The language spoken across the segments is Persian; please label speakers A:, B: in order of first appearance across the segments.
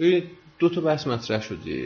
A: دو تا بحث مطرح شده.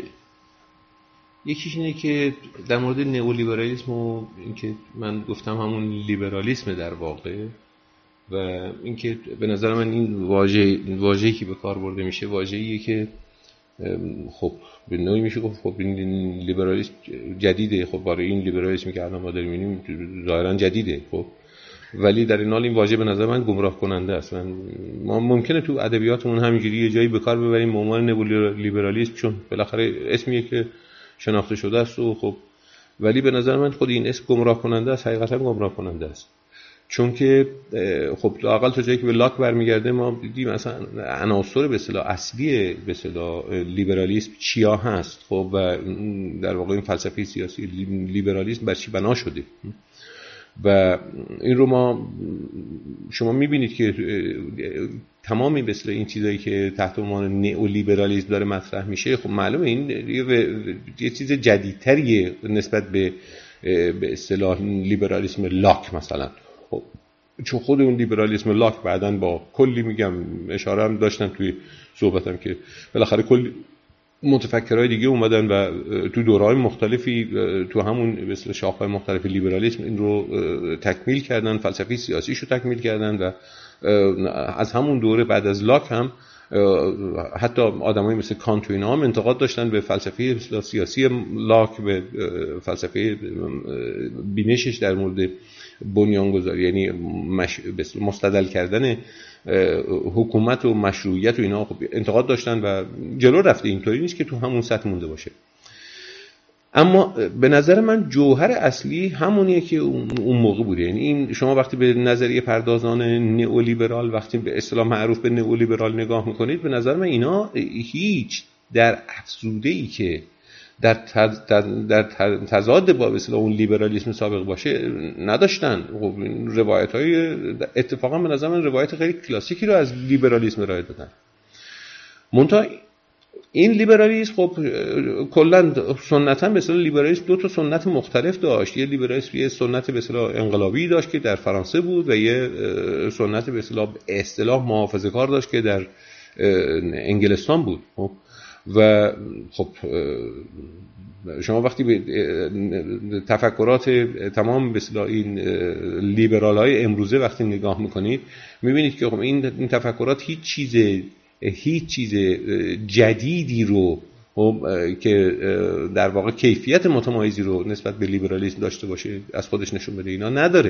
A: یکیش اینه که در مورد نئولیبرالیسم و اینکه من گفتم همون لیبرالیسم در واقع، و اینکه به نظر من این واژه‌ای که به کار برده میشه واژه‌ایه که خب به نوعی میشه گفت خب این لیبرالیسم جدیده. خب برای این لیبرالیسمی که الان ما داریم می‌بینیم ظاهرا جدیده، خب ولی در این حال این واژه به نظر من گمراه کننده است. ما ممکنه تو ادبیاتمون همینجوری یه جایی به کار ببریم به عنوان نئولیبرالیسم، چون بالاخره اسمیه که شناخته شده است و خب، ولی به نظر من خود این اسم گمراه کننده است، حقیقتا گمراه کننده است. چون که خب لااقل تا جایی که به لاک برمیگرده ما دیدیم مثلا عناصر به اصطلاح اصلی به اصطلاح لیبرالیسم چیا هست. خب و در واقع این فلسفه سیاسی لیبرالیسم بر چی بنا شده و این رو شما میبینید که تمامی به اصطلاح این چیزایی که تحت عنوان نئولیبرالیسم داره مطرح میشه، خب معلومه این یه چیز جدیدتریه نسبت به اصطلاح لیبرالیسم لاک مثلا. خب چون خود اون لیبرالیسم لاک بعدن با کلی میگم اشاره هم داشتم توی صحبتم که بالاخره کلی متفکرای دیگه اومدن و تو دوره‌های مختلفی تو همون به اصطلاح شاخه‌های مختلف لیبرالیسم این رو تکمیل کردن، فلسفه سیاسیش رو تکمیل کردن و از همون دوره بعد از لاک هم حتی آدمایی مثل کانت و اینا هم انتقاد داشتن به فلسفه سیاسی لاک، به فلسفه بینشش در مورد بنیانگذاری، یعنی مستدل کردن حکومت و مشروعیت و اینا خب انتقاد داشتن و جلو رفته. اینطوری نیست که تو همون سطح مونده باشه. اما به نظر من جوهر اصلی همونیه که اون موقع بوده. یعنی این شما وقتی به نظریه پردازان نئولیبرال، وقتی به اصطلاح معروف به نئولیبرال نگاه میکنید، به نظر من اینا هیچ در افزوده‌ای که در تضاد با به اصطلاح اون لیبرالیسم سابق باشه نداشتن. خب روایت‌های اتفاقا به نظر من روایت خیلی کلاسیکی رو از لیبرالیسم ارائه دادن. منتها این لیبرالیسم خب کلا سنتا به اصطلاح لیبرالیسم دو تا سنت مختلف داشت. یه لیبرالیسم یه سنت به اصطلاح انقلابی داشت که در فرانسه بود و یه سنت به اصطلاح محافظه‌کار داشت که در انگلستان بود. و خب شما وقتی به تفکرات تمام به اصطلاح این لیبرال‌های امروزه وقتی نگاه میکنید، میبینید که خب این تفکرات هیچ چیز جدیدی رو که در واقع کیفیت متمایزی رو نسبت به لیبرالیسم داشته باشه از خودش نشون بده اینا نداره.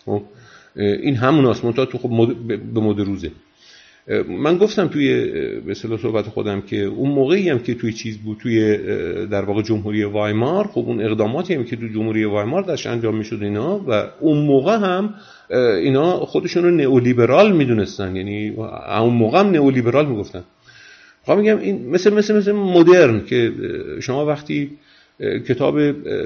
A: این همون آسمان‌ها تو خب به مد روزه. من گفتم توی به اصطلاح صحبت خودم که اون موقعی هم که توی چیز بود، توی در واقع جمهوری وایمار، خب اون اقداماتی هم که توی جمهوری وایمار داشت انجام میشد اینا، و اون موقع هم اینا خودشون رو نئولیبرال میدونستن، یعنی اون موقع هم نئولیبرال میگفتن. خب میگم این مثل مدرن که شما وقتی کتاب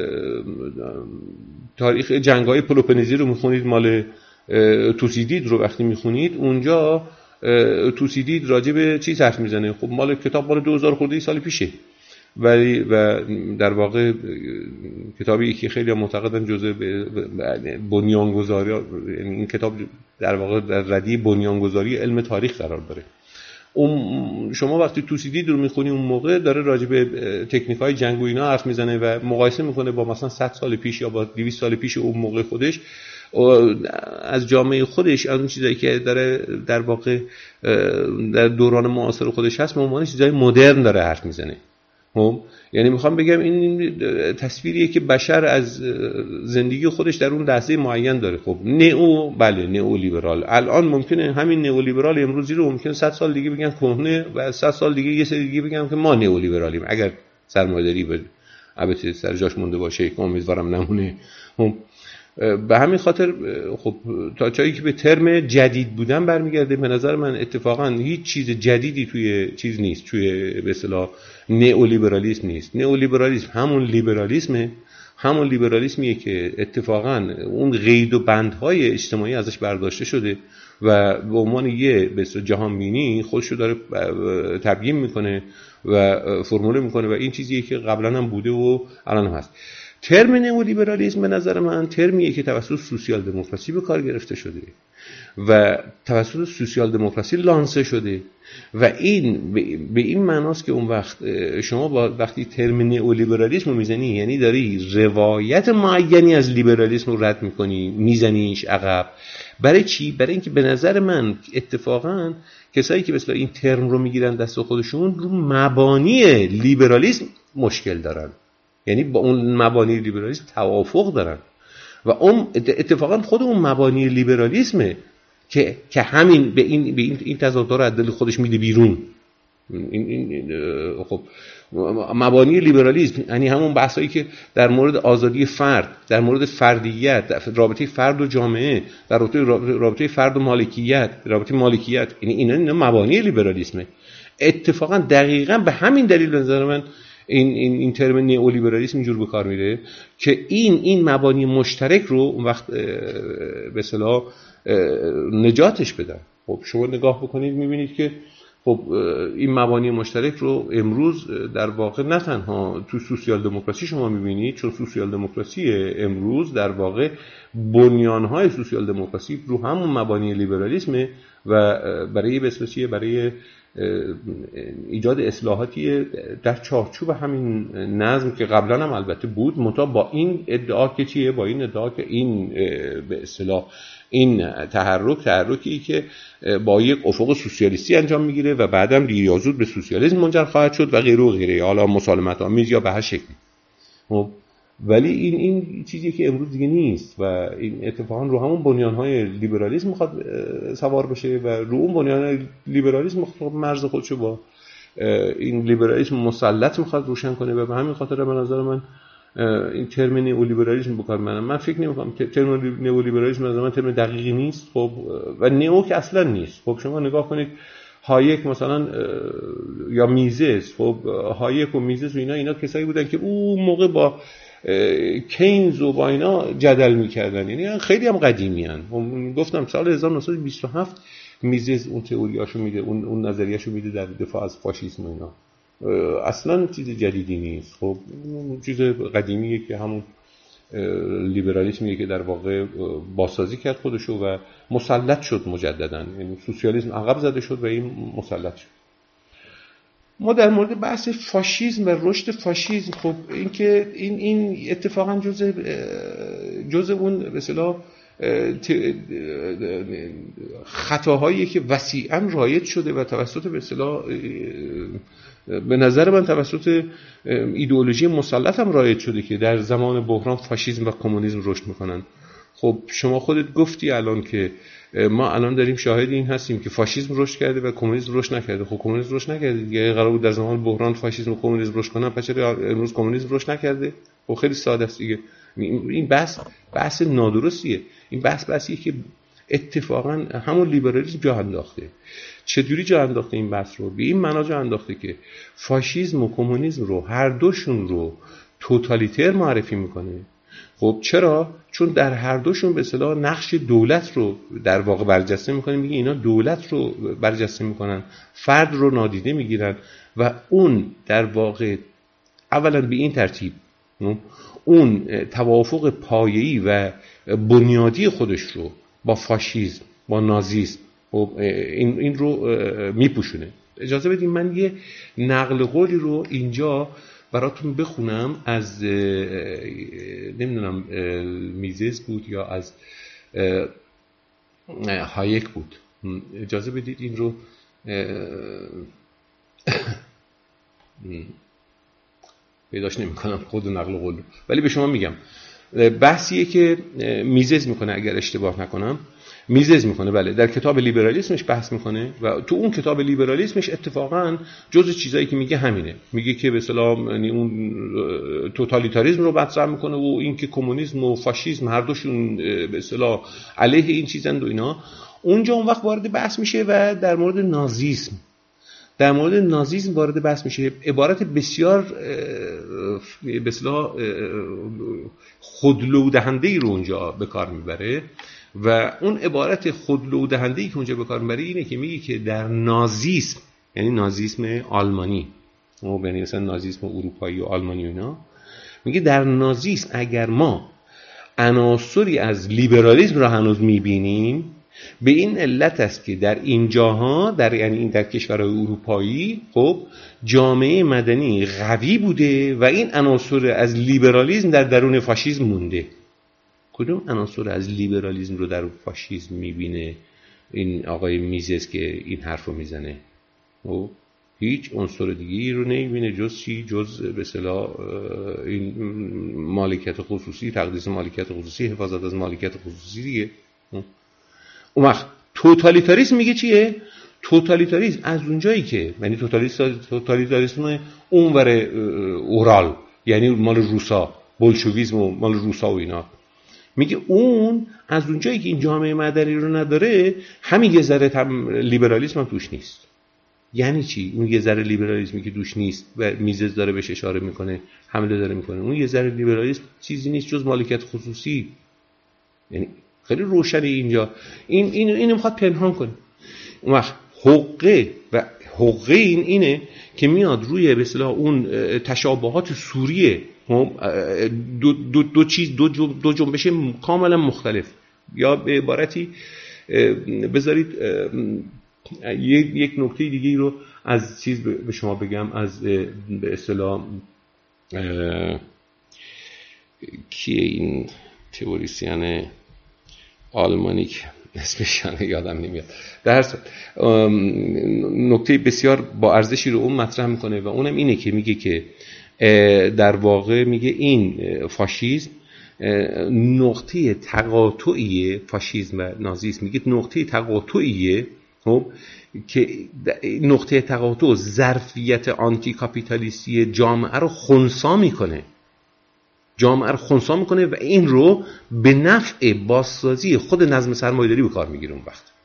A: تاریخ جنگ‌های پلوپونزی رو میخونید، مال توسیدید رو وقتی میخونید، اونجا توسیدید راجع به چی حرف میزنه؟ خب کتاب مال 2000 خورده سال پیشه، ولی و در واقع کتابی که خیلی معتقدن جزء بنیانگذاری، یعنی این کتاب در واقع در ردیف بنیانگذاری علم تاریخ قرار داره. شما وقتی توسیدید رو میخونی اون موقع داره راجع به تکنیک‌های جنگ و اینا حرف میزنه و مقایسه میکنه با مثلا 100 سال پیش یا با 200 سال پیش اون موقع خودش، از جامعه خودش، از اون چیزایی که داره در واقع در دوران معاصر خودش هست به عنوان چیزای مدرن داره حرف میزنه. خب یعنی میخوام بگم این تصویریه که بشر از زندگی خودش در اون لحظه معین داره. خب نئولیبرال الان ممکنه همین نئولیبرال امروزی رو ممکنه 100 سال دیگه بگن کهنه و 100 سال دیگه یه سری دیگه بگن که ما نئولیبرالیم، اگر سرمایه‌داری به البته سر جاش مونده باشه که امیدوارم نمونه. به همین خاطر خب تا جایی که به ترم جدید بودن برمیگرده، به نظر من اتفاقا هیچ چیز جدیدی توی چیز نیست، توی به اصطلاح نئولیبرالیسم نیست. نئولیبرالیسم همون لیبرالیسمیه که اتفاقا اون قید و بندهای اجتماعی ازش برداشته شده و به عنوان یه به اصطلاح جهان بینی خودش رو داره تبیین میکنه و فرموله میکنه و این چیزیه که قبلا هم بوده و الان هم هست. ترم نئولیبرالیسم به نظر من ترمیه که توسط سوسیال دموکراسی به کار گرفته شده و توسط سوسیال دموکراسی لانسه شده و این به این معناست که اون وقت شما وقتی ترم نئولیبرالیسم رو میزنی یعنی داری روایت معینی از لیبرالیسم رو رد میکنی، میزنیش عقب. برای چی؟ برای اینکه به نظر من اتفاقا کسایی که مثلا این ترم رو میگیرن دست خودشون رو مبانی لیبرالیسم مشکل دارن، یعنی با اون مبانی لیبرالیسم توافق دارن و اون اتفاقا خود اون مبانی لیبرالیسمه که همین به این تضاد رو از دل خودش میده بیرون. خب مبانی لیبرالیسم یعنی همون بحثایی که در مورد آزادی فرد، در مورد فردیت، در رابطه فرد و جامعه، در رابطه فرد و مالکیت، رابطه مالکیت، یعنی اینا مبانی لیبرالیسمه. اتفاقا دقیقاً به همین دلیل به نظر من این ترم نئولیبرالیسم اینجور به کار میره که این مبانی مشترک رو اون وقت به اصطلاح نجاتش بدن. خب شما نگاه بکنید میبینید که خب این مبانی مشترک رو امروز در واقع نه تنها تو سوسیال دموکراسی شما میبینید، چون سوسیال دموکراسی امروز در واقع بنیانهای سوسیال دموکراسی رو همون مبانی لیبرالیسمه و برای بسیاری برای ایجاد اصلاحاتی در چارچوب همین نظم که قبلا هم البته بود، منتها با این ادعا که چیه؟ با این ادعا که این به اصطلاح این تحرکی که با یک افق سوسیالیستی انجام میگیره و بعدم دیریازود به سوسیالیسم منجر خواهد شد و غیره و غیره، حالا مسالمت آمیز یا به هر شکلی. ولی این چیزی که امروز دیگه نیست و این اتفاقا رو همون بنیان‌های لیبرالیسم میخواد سوار بشه و رو اون بنیان‌های لیبرالیسم میخواد مرز خودشو با این لیبرالیسم مسلط میخواد روشن کنه و به همین خاطر به نظر من این ترم نئولیبرالیسم بکار من فکر نمی‌کنم ترم نئولیبرالیسم از من ترم دقیقی نیست. خب و نئو که اصلا نیست. خب شما نگاه کنید هایک مثلا یا میزس، خب هایک و میزس و اینا کسایی بودن که اون موقع با کینز و با اینا جدل میکردن، یعنی خیلی هم قدیمی هن. گفتم سال 1927 میزس اون تئوریاشو میده، اون نظریهشو میده در دفاع از فاشیسم و اینا. اصلا چیز جدیدی نیست. خب چیز قدیمیه که همون لیبرالیسمیه که در واقع بازسازی کرد خودشو و مسلط شد مجددا، یعنی سوسیالیسم عقب زده شد و این مسلط شد. ما در مورد بحث فاشیسم و رشد فاشیسم، خب این اتفاقا جزء اون به اصطلاح خطاهایی که وسیعا رایج شده و توسط به اصطلاح به نظر من توسط ایدئولوژی مسلط هم رایج شده که در زمان بحران فاشیسم و کمونیسم رشد میکنن. خب شما خودت گفتی الان که ما الان داریم شاهد این هستیم که فاشیسم رشد کرده و کمونیسم رشد نکرده. خب کمونیسم رشد نکرده دیگه، قرار بود در زمان بحران فاشیسم و کمونیسم رشد کنن، پس چرا امروز کمونیسم رشد نکرده؟ خب خیلی ساده است دیگه. این بحث نادرستیه. این بحثیه که اتفاقا همون لیبرالیسم جا انداخته. چجوری جا انداخته این بحث رو؟ به این معنا جا انداخته که فاشیسم و کمونیسم رو هر دوشون رو توتالیتر معرفی میکنه. خب چرا؟ چون در هر دوشون به اصطلاح نقش دولت رو در واقع برجسته میکنه. میگه اینا دولت رو برجسته میکنن، فرد رو نادیده میگیرن و اون در واقع اولا به این ترتیب اون توافق پایه‌ای و بنیادی خودش رو با فاشیسم، با نازیسم این رو میپوشونه. اجازه بدید من یه نقل قولی رو اینجا براتون بخونم از نمیدونم میزس بود یا از هایک بود. اجازه بدید این رو پیداش نمی کنم خود نقل قول، ولی به شما میگم بحثیه که میزس میکنه اگر اشتباه نکنم. میزس میکنه بله، در کتاب لیبرالیسمش بحث میکنه و تو اون کتاب لیبرالیسمش اتفاقا جزء چیزایی که میگه همینه. میگه که به اصطلاح یعنی اون توتالیتاریسم رو مطرح میکنه و این که کمونیسم و فاشیسم هر دوشون به اصطلاح علیه این چیزند و اینا. اونجا اون وقت وارد بحث میشه و در مورد نازیسم وارد بحث میشه. عبارت بسیار به اصطلاح خودلو دهنده‌ای رو اونجا به کار میبره و اون عبارت خودلو دهنده‌ای که اونجا به کار میبره اینه که میگه که در نازیسم، یعنی نازیسم آلمانی، یعنی مثلا نازیسم اروپایی و آلمانی و اینا، میگه در نازیسم اگر ما عناصری از لیبرالیسم را هنوز میبینیم، به این علت است که در این جاها، یعنی این در کشورهای اروپایی، خب جامعه مدنی قوی بوده و این عناصر از لیبرالیسم در درون فاشیسم مونده. کدوم عناصر از لیبرالیسم رو در فاشیسم میبینه این آقای میزس که این حرف رو میزنه؟ هیچ عنصر دیگه‌ای رو نمیبینه جز چی؟ جز به اصطلاح این مالکیت خصوصی، تقدیس مالکیت خصوصی، حفاظت از مالکیت خصوصی دیگه. اون وقت توتالیتاریسم میگه چیه؟ توتالیتاریسم از اونجایی که یعنی توتالیتاریسم اونور اورال، یعنی مال روسا، بولشویسم و مال روسا و اینا، میگه اون از اونجایی که این جامعه مدنی رو نداره، همین یه ذره لیبرالیسم هم توش نیست. یعنی چی؟ اون یه ذره لیبرالیسمی که توش نیست و میزز داره بهش اشاره میکنه، حمله داره میکنه، اون یه ذره لیبرالیسم چیزی نیست جز مالکیت خصوصی. یعنی خیلی روشنه اینجا. اینو میخواد پنهان کنه. اون وقت حقه اینه که میاد روی به اصطلاح اون تشابهات سوریه، دو جنبش کاملا مختلف، یا به عبارتی بذارید یک نکته دیگه رو از چیز به شما بگم، از به اصطلاح کیه این تئوریسین آلمانی که اسمش یادم نمیاد، در هر صورت نکته بسیار با ارزشی رو اون مطرح میکنه و اونم اینه که میگه که در واقع میگه این فاشیسم نقطه تقاطعیه، فاشیسم و نازیسم میگه نقطه تقاطعیه، خب که نقطه تقاطع ظرفیت آنتی کاپیتالیستی جامعه رو خنثی میکنه و این رو به نفع بازسازی خود نظم سرمایه‌داری به کار میگیره. اون وقت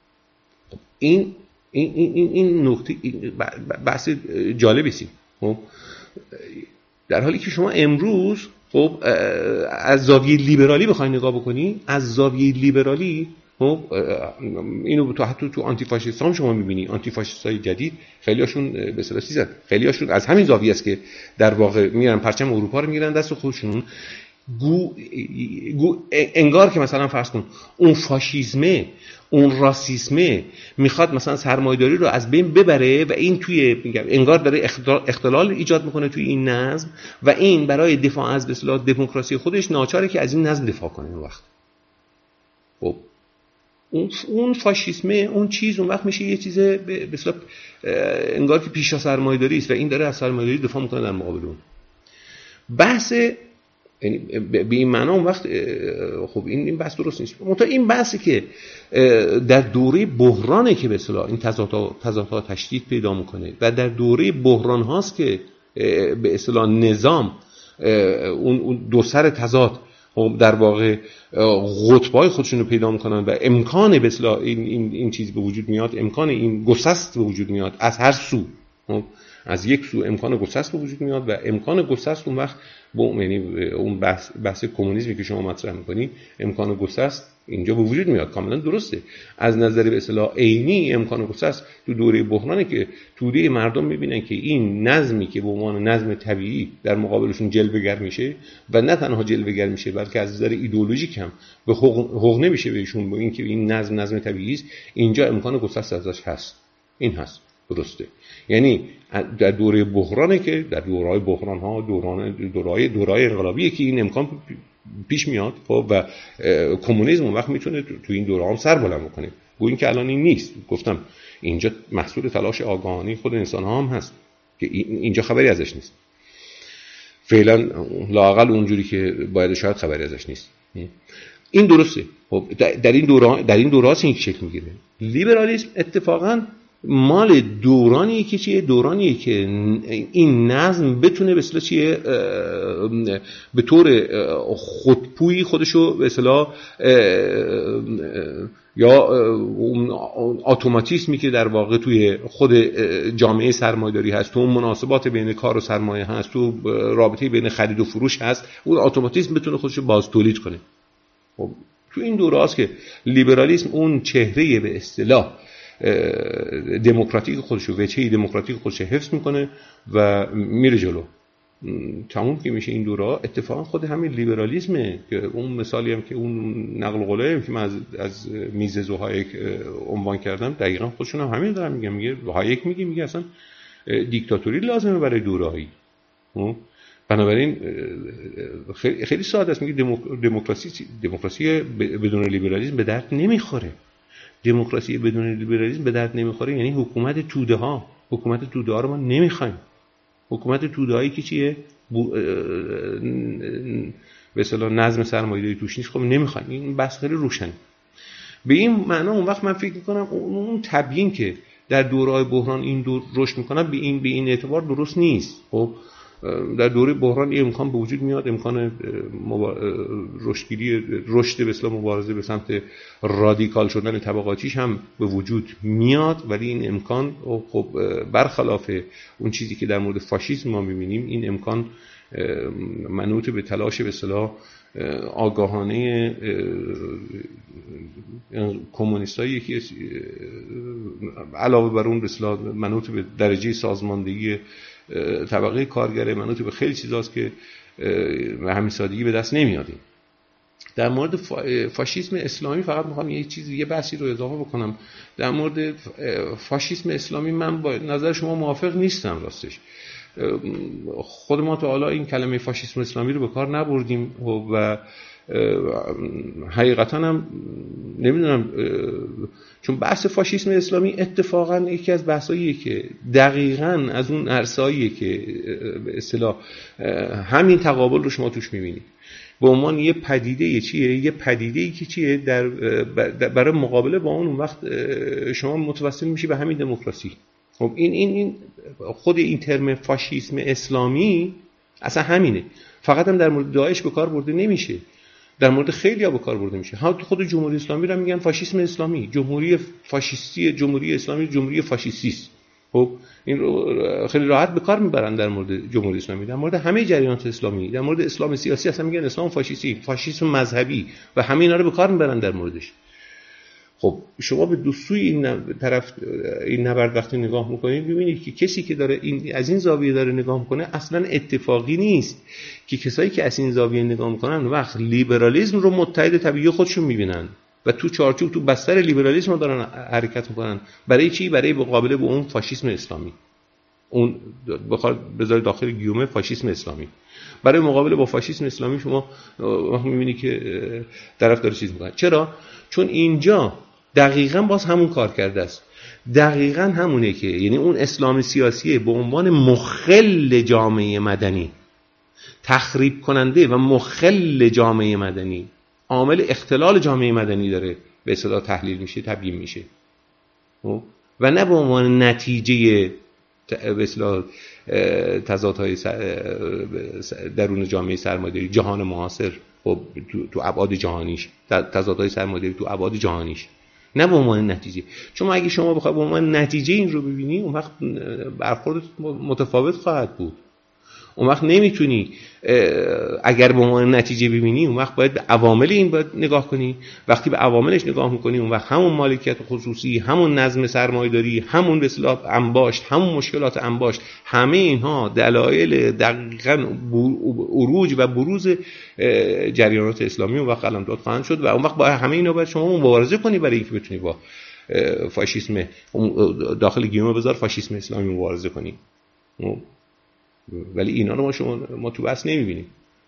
A: این نقطه بحث جالبی است. خب در حالی که شما امروز خب از زاویه لیبرالی بخوای نگاه بکنی، از زاویه لیبرالی خب اینو حتی تو آنتی فاشیست هم شما می‌بینی، آنتی فاشیست‌های جدید خیلیاشون به اصطلاح چیزن، خیلیاشون از همین زاویه است که در واقع میرن پرچم اروپا رو میگیرن دست خودشون، انگار که مثلا فرض کن اون فاشیسمه، اون راسیسمه میخواد مثلا سرمایه‌داری رو از بین ببره و این توی انگار داره اختلال ایجاد میکنه توی این نظم و این برای دفاع از به اصطلاح دموکراسی خودش ناچاره که از این نظم دفاع کنه. اون وقت خب اون فاشیسمه، اون چیز اون وقت میشه یه چیز به اصطلاح انگار که پیشا سرمایه‌داری است و این داره از سرمایه‌داری دفاع میکنه در مقابل اون. بحث یعنی به این معنا اون وقت خب این بحث درست نیست. منتها این بحثی که در دوره بحرانه که به اصطلاح این تضادها تشدید پیدا میکنه و در دوره بحران هاست که به اصطلاح نظام اون دو سر تضاد در واقع قطبای خودشون رو پیدا میکنن و امکان به اصطلاح این چیز به وجود میاد، امکان این گسست به وجود میاد از هر سو. از یک سو امکان گسست به وجود میاد و امکان گسست اون وقت یعنی اون بحث کمونیسمی که شما مطرح میکنی، امکان گسست اینجا به وجود میاد، کاملا درسته. از نظر به اصطلاح عینی امکان گسست تو دوره بحرانه که توده مردم میبینن که این نظمی که به عنوان نظم طبیعی در مقابلشون جلوه‌گر میشه و نه تنها جلوه‌گر میشه بلکه از نظر ایدئولوژیک هم به حقوق نمیشه بهشون، با اینکه این نظم طبیعی است، اینجا امکان گسست ازش هست. این هست، درسته. یعنی در دوره بحرانه که در دورهای بحران ها دورای انقلابیه که این امکان پیش میاد و کمونیسم اون وقت میتونه تو این دوره هم سر بلند بکنه. گویا که الان این نیست. گفتم اینجا محصول تلاش آگاهانه خود انسان ها هم هست که اینجا خبری ازش نیست. فعلا لااقل اونجوری که باید شاید خبری ازش نیست. این درسته. خب در این دوره این شکل میگیره. لیبرالیسم اتفاقاً مال دورانیه که چیه؟ دورانیه که این نظم بتونه به اصطلاح چیه به طور خودپویی خودشو به اصطلاح یا اون اتوماتیسمی که در واقع توی خود جامعه سرمایه‌داری هست، تو اون مناسبات بین کار و سرمایه هست، تو رابطه بین خرید و فروش هست، اون اتوماتیسم بتونه خودشو باز تولید کنه. خب تو این دوره است که لیبرالیسم اون چهره به اصطلاح دموکراتیک خودشو، وجهه دموکراتیک خودشو حفظ میکنه و میره جلو. تموم که میشه این دوره، اتفاقا خود همین لیبرالیسمه که اون مثالی هم که اون نقل قوله که من از میزز و هایک عنوان کردم دقیقاً خودشون هم همین دارن میگن. میگه هایک میگه اصلا دیکتاتوری لازمه برای دوره‌ای. بنابراین خیلی ساده است. میگه دموکراسی بدون لیبرالیسم به درد نمیخوره. دموکراسی بدون لیبرالیسم به درد نمیخوره یعنی حکومت توده ها رو ما نمیخوایم. حکومت توده هایی که چیه؟ به اصطلاح نظم سرمایه‌داری توش نیست، خب نمیخوایم. این بحث خیلی روشنه. به این معنا اون وقت من فکر میکنم اون تبیین که در دوره‌های بحران این دور رشد میکنن به این اعتبار درست نیست. خب در دوره بحران این امکان به وجود میاد، امکان رشد به اصطلاح مبارزه به سمت رادیکال شدن طبقاتیش هم به وجود میاد، ولی این امکان خب برخلاف اون چیزی که در مورد فاشیسم ما می‌بینیم، این امکان منوط به تلاش به اصطلاح آگاهانه کمونیستایی که علاوه بر اون به اصطلاح منوط به درجه سازماندهی طبقه کارگره، منوط به خیلی چیزاست که به همین سادگی به دست نمیادیم. در مورد فاشیسم اسلامی فقط میخوام یه بحثی رو اضافه بکنم. در مورد فاشیسم اسلامی من با نظر شما موافق نیستم. راستش خود ما تا حالا این کلمه فاشیسم اسلامی رو به کار نبردیم و حقیقتا هم نمیدونم، چون بحث فاشیسم اسلامی اتفاقا یکی از بحثاییه که دقیقاً از اون عرصه‌ایه که به اصطلاح همین تقابل رو شما توش می‌بینید به عنوان یه پدیده چیه، یه پدیده‌ای که چیه برای مقابله با اون وقت شما متوسل میشی به همین دموکراسی. خب این خود این ترم فاشیسم اسلامی اصلا همینه، فقط هم در مورد داعش به کار برده نمیشه، در مورد خیلی‌ها به کار برده میشه. ها خود جمهوری اسلامی رو میگن فاشیسم اسلامی، جمهوری فاشیستی، جمهوری اسلامی جمهوری فاشیستی است. خب این رو خیلی راحت به کار میبرن در مورد جمهوری اسلامی، در مورد همه جریانات اسلامی، در مورد اسلام سیاسی اصلا میگن اسلام فاشیستی، فاشیسم مذهبی و همه اینا رو به کار میبرن در موردش. خب شما به دو سوی این نبرد وقتی نگاه میکنید ببینید که کسی که داره از این زاویه داره نگاه میکنه اصلا اتفاقی نیست که کسایی که از این زاویه نگاه میکنن وقت لیبرالیسم رو متحد طبیعی خودشون میبینن و تو چارچوب تو بستر لیبرالیسم رو دارن حرکت میکنن. برای چی؟ برای مقابله با اون فاشیسم اسلامی، اون بذارید داخل گیومه فاشیسم اسلامی. برای مقابله با فاشیسم اسلامی شما میبینید که طرف داره چیز میکنه. چرا؟ چون اینجا دقیقاً باز همون کار کرده است، دقیقاً همونه که یعنی اون اسلام سیاسیه به عنوان مخل جامعه مدنی، تخریب کننده و مخل جامعه مدنی، عامل اختلال جامعه مدنی داره به اصطلاح تحلیل میشه، تبیین میشه و نه به عنوان نتیجه به اصطلاح تضادهای درون جامعه سرمایه‌داری جهان معاصر، خب تو ابعاد جهانیش، تضادهای سرمایه‌داری تو ابعاد جهانیش، نه به عنوان نتیجه. چون اگه شما بخواید به عنوان نتیجه این رو ببینی اون وقت برخورد متفاوت خواهد بود. اون وقت نمیتونی اگر به عنوان نتیجه ببینی اون وقت باید به عوامل این باید نگاه کنی. وقتی به عواملش نگاه میکنی اون وقت همون مالکیت خصوصی، همون نظم سرمایه‌داری، همون به اصطلاح انباشت، همون مشکلات انباشت، همه اینها دلایل دقیقاً عروج و بروز جریانات اسلامی اون وقت علامت خواهند شد و اون وقت با همه اینا باید شما مبارزه کنی برای اینکه بتونی با فاشیسم داخل گیومه بذار فاشیسم اسلامی مبارزه کنی. ولی اینا رو ما تو بحث نمیبینیم.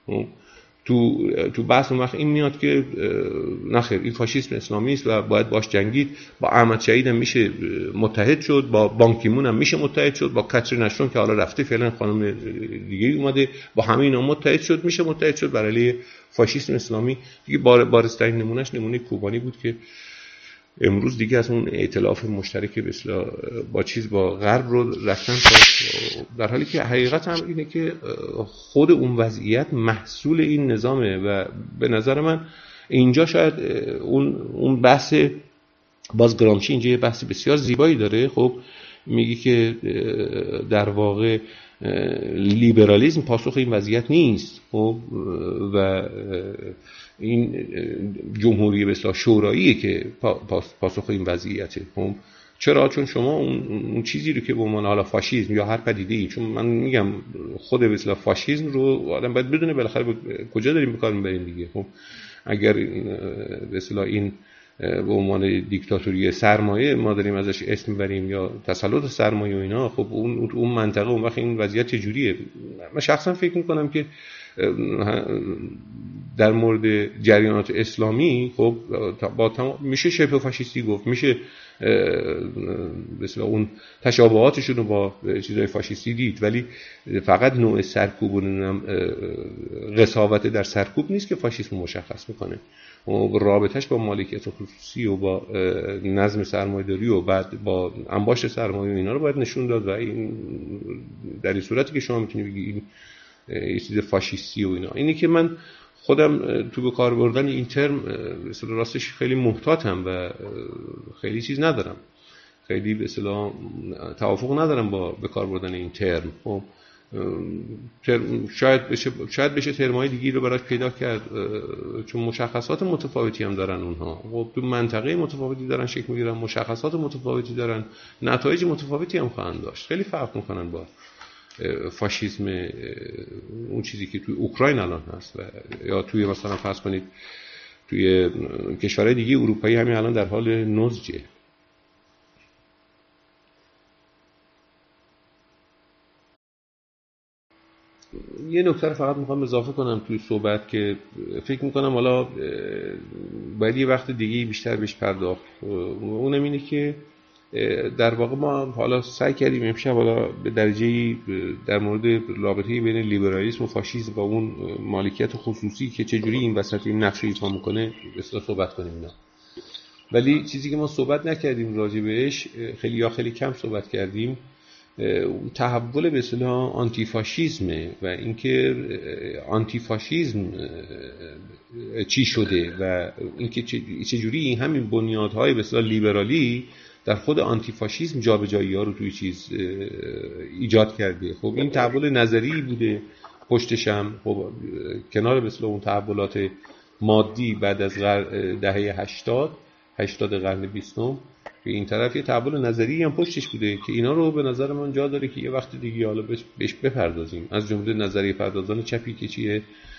A: تو بحث اون وقت این میاد که نخیر این فاشیسم اسلامی است و باید باش جنگید. با احمد شهید هم میشه متحد شد، با بان کی مون هم میشه متحد شد، با کاترین اشتون که حالا رفته فعلا خانم دیگه اومده، با همه اینا متحد شد، میشه متحد شد برای علیه فاشیسم اسلامی. دیگه بارزترین نمونهش نمونه کوبانی بود که امروز دیگه از اون ائتلاف مشترک به اصطلاح با غرب رو رفتن، در حالی که حقیقت هم اینه که خود اون وضعیت محصول این نظامه و به نظر من اینجا شاید اون بحث باز گرامشی اینجا یه بحث بسیار زیبایی داره. خب میگه که در واقع لیبرالیسم پاسخ این وضعیت نیست. خب و این جمهوری به اصطلاح شوراییه که پاسخ این وضعیته. خب چرا؟ چون شما اون چیزی رو که به عنوان حالا فاشیسم یا هر پدیده‌ای، چون من میگم خود به اصطلاح فاشیسم رو آدم باید بدونه بالاخره کجا داریم به کار میبریم دیگه. خب اگر به اصطلاح این به عنوان دیکتاتوری سرمایه ما داریم ازش اسم میبریم یا تسلط سرمایه و اینا، خب اون منطقه اون وقت این وضعیت چجوریه؟ من شخصا فکر میکنم که در مورد جریانات اسلامی خب با میشه شبه فاشیستی گفت، میشه مثلا اون تشابهاتشون رو با چیزای فاشیستی دید، ولی فقط نوع سرکوب و قساوت در سرکوب نیست که فاشیسم مشخص میکنه. و رابطش با مالکیت خصوصی و با نظم سرمایه‌داری و بعد با انباشت سرمایه و اینا رو باید نشون داد. و این در این صورتی که شما میتونی بگی این یه چیز فاشیستی و اینا. اینی که من خودم تو به کار بردن این ترم مثلا راستش خیلی محتاطم و خیلی چیز ندارم، خیلی به اصطلاح توافق ندارم با به کار بردن این ترم. خب شاید بشه ترمای دیگه رو براش پیدا کرد، چون مشخصات متفاوتی هم دارن اونها. خب تو منطقه متفاوتی دارن شکل میگیرن، مشخصات متفاوتی دارن، نتایج متفاوتی هم خواهند داشت. خیلی فرق میکنن با فاشیسم اون چیزی که توی اوکراین الان هست و یا توی مثلا فرض کنید توی کشورهای دیگه اروپایی همین الان در حال نضجه. یه نکته رو فقط میخوام اضافه کنم توی صحبت که فکر میکنم حالا باید یه وقت دیگه بیشتر بهش پرداخت. اونم اینه که در واقع ما حالا سعی کردیم امشب حالا به درجه‌ای در مورد رابطه بین لیبرالیسم و فاشیسم و اون مالکیت خصوصی که چجوری این وسط این نقش ایفا میکنه صحبت کنیم اینا. ولی چیزی که ما صحبت نکردیم راجع بهش، خیلی کم صحبت کردیم، تحول به اصطلاح آنتی فاشیسمه و اینکه آنتی فاشیسم چی شده و اینکه چجوری همین بنیادهای به اصطلاح لیبرالی در خود آنتی فاشیسم جابجایی‌ها رو توی چیز ایجاد کرده. خب این تحول نظری بوده پشتش هم، خب کنار به اصطلاح اون تحولات مادی بعد از دهه 80 قرن 20 که این طرف یه تحول نظری هم پشتش بوده که اینا رو به نظر من جا داره که یه وقت دیگه حالا بهش بپردازیم. از جمله نظریه پردازان چپی که چیه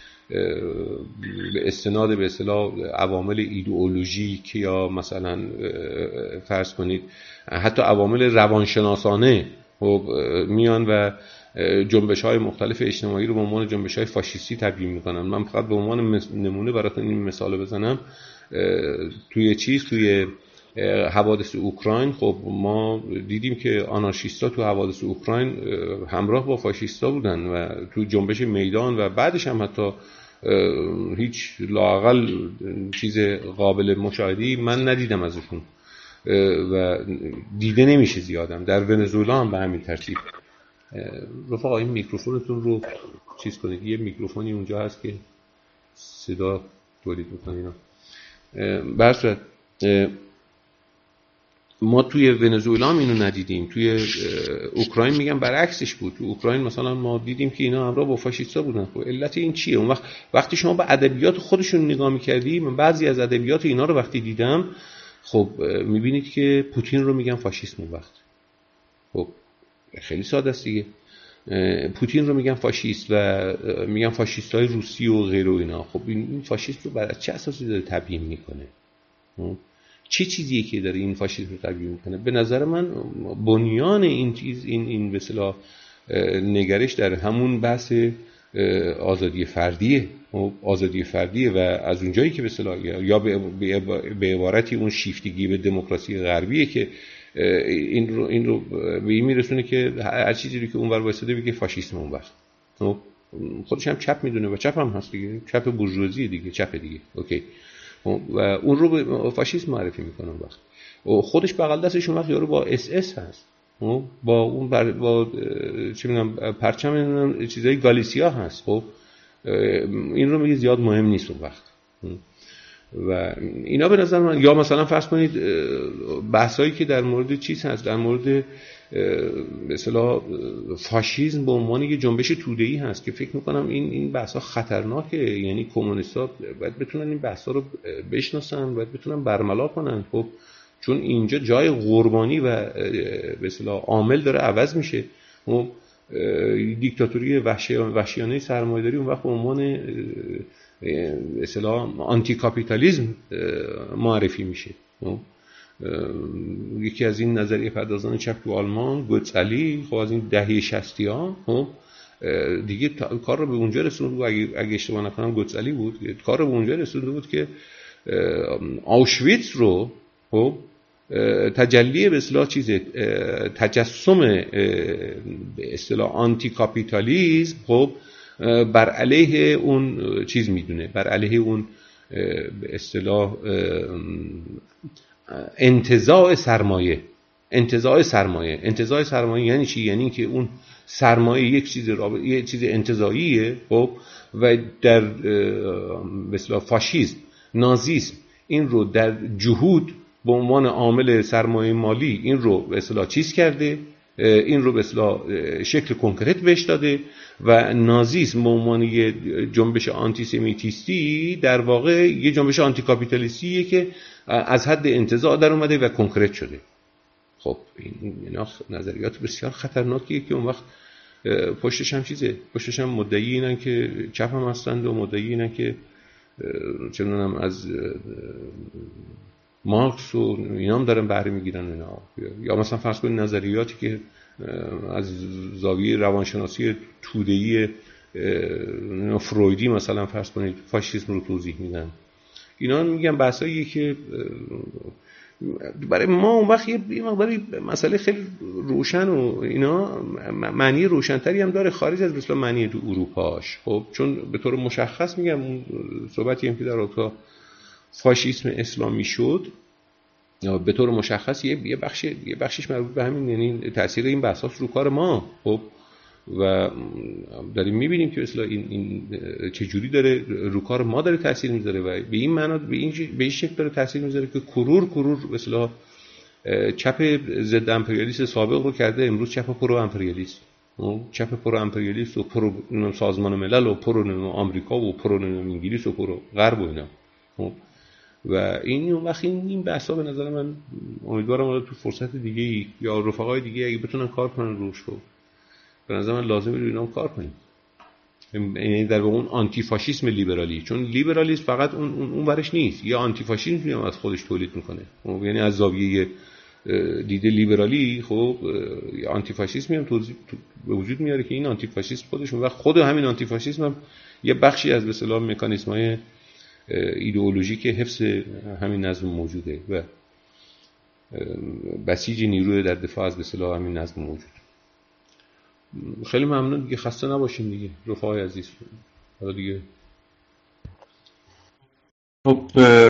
A: به استناد به اصطلاح عوامل ایدئولوژیک یا مثلا فرض کنید حتی عوامل روانشناسانه میان و جنبش‌های مختلف اجتماعی رو به عنوان جنبش‌های فاشیستی تبیین می‌کنن. من فقط به عنوان نمونه براتون این مثال بزنم. توی حوادث اوکراین خب ما دیدیم که آنارشیستا تو حوادث اوکراین همراه با فاشیستا بودن و تو جنبش میدان و بعدش هم حتی هیچ لااقل چیز قابل مشاهده‌ای من ندیدم ازشون و دیده نمیشه زیادم. در ونزوئلا هم به همین ترتیب. رفقا این میکروفونتون رو چیز کنید، یه میکروفونی اونجا هست که صدا تولید میکنه اینا. به هر صورت ما توی ونزوئلا هم اینو ندیدیم، توی اوکراین میگم برعکسش بود. تو اوکراین مثلا ما دیدیم که اینا همراه با فاشیستا بودن. خب علت این چیه؟ اون وقتی شما به ادبیات خودشون نگاه می‌کردی، من بعضی از ادبیات اینا رو وقتی دیدم خب می‌بینید که پوتین رو میگن فاشیست اون وقت. خب خیلی ساده است دیگه. پوتین رو میگن فاشیست و میگن فاشیست‌های روسی و غیره و اینا. خب این فاشیست رو بر چه اساسی داره تبیین میکنه؟ چه چیزیه که داره این فاشیسم رو تبیین میکنه؟ به نظر من بنیان این چیز این به اصطلاح نگرش در همون بحث آزادی فردیه و از اونجایی که به اصطلاح یا به عبارتی اون شیفتگی به دموکراسی غربیه که این رو به این میرسونه که هر چیزی رو که اونور وایساده بگه فاشیسم اون وقت. خودش هم چپ میدونه و چپ هم هست دیگه، چپ بورژوازی دیگه، چپ دیگه. اوکی. و اون رو به فاشیسم معرفی میکنه وقت خودش بغل دستش اون وقت یارو با اس اس هست، با اون با چه میدونم پرچم چیزای گالیسیا هست. خب این رو میگه زیاد مهم نیست اون وقت. و اینا به نظر من، یا مثلا فرض کنید بحثایی که در مورد چیز هست، در مورد به اصطلاح فاشیسم به عنوان یک جنبش توده‌ای هست که فکر میکنم این بحثا خطرناکه. یعنی کمونیست‌ها باید بتونن این بحثا رو بشناسن، باید بتونن برملا کنن. خب چون اینجا جای قربانی و به اصطلاح عامل داره عوض میشه. اون دیکتاتوری وحشیانه سرمایه‌داری اون وقت به عنوان به اصطلاح آنتی کاپیتالیسم معرفی میشه. یکی از این نظریه پردازان چپ تو آلمان، گوتسالی، خب از این دهه 60 ها خب دیگه کار رو به اونجا رسونده بود، اگه اشتباه نکنم گوتسالی بود، کار رو به اونجا رسونده بود که آوشویتس رو خب تجلی به اصطلاح تجسم به اصطلاح آنتی کاپیتالیسم خب بر علیه اون چیز میدونه، بر علیه اون به اصطلاح انتزاع سرمایه یعنی چی؟ یعنی که اون سرمایه یک چیز انتزاعیه خب و در به اصطلاح فاشیسم، نازیسم این رو در جهود به عنوان عامل سرمایه مالی این رو به اصطلاح چیز کرده، این رو به اصطلاح شکل کنکرت بهش داده و نازیسم به عنوان یه جنبش آنتی سمیتیستی در واقع یه جنبش آنتی کاپیتالیستیه که از حد انتزاع در اومده و کنکرت شده. خب اینا نظریات بسیار خطرناکیه که اون وقت پشتش هم مدعی اینن که چپ هم هستند و مدعی اینن که چه می‌دونم از مارکس و اینا هم دارن بهره میگیرن اینا. یا مثلا فرض کنید نظریاتی که از زاویه روانشناسی توده‌ای فرویدی مثلا فرض کنید فاشیسم رو توضیح میدن. اینا میگن بحثایی که برای ما اون وقت یه مقداری مسئله خیلی روشن و اینا معنی روشنتری هم داره خارج از مثلا معنی تو اروپاش. خب چون به طور مشخص میگم اون صحبتی هم که در اروپا فاشیسم اسلامی شد به طور مشخص یه بخشش مربوط به همین، یعنی تاثیر این بحثاست رو کار ما. خب و داریم میبینیم که اصلا این چجوری داره رو کار ما داره تاثیر میذاره و به این معنا به این شکل داره تاثیر میذاره که کرور مثلا چپ ضد امپریالیست سابق رو کرده امروز چپ پرو امپریالیست، چپ پرو امپریالیست و پرو سازمان ملل و پرو آمریکا و پرو انگلیس و پرو غرب و اینا. و این اون وقت این بحثا به نظر من امیدوارم تو فرصت دیگه یا رفقای دیگه اگه بتونن کار کنن روش رو به نظر من لازمه روی اینا کار کنیم. یعنی در واقع اون آنتی فاشیسم لیبرالی، چون لیبرالیسم فقط اون ورش نیست، یا آنتی فاشیسم هم از خودش تولید میکنه. یعنی از زاویه دیده لیبرالی خب یا آنتی فاشیسم هم به وجود میاره که این آنتی فاشیسم خودشون و خود همین آنتی فاشیسم هم یه بخشی از به اصطلاح مکانیزم‌های ایدئولوژیک حفظ همین نظم موجوده و بسیج نیروی در دفاع از به اصطلاح همین نظم موجود. خیلی ممنون دیگه، خسته نباشین دیگه رفقای عزیز. حالا دیگه
B: خب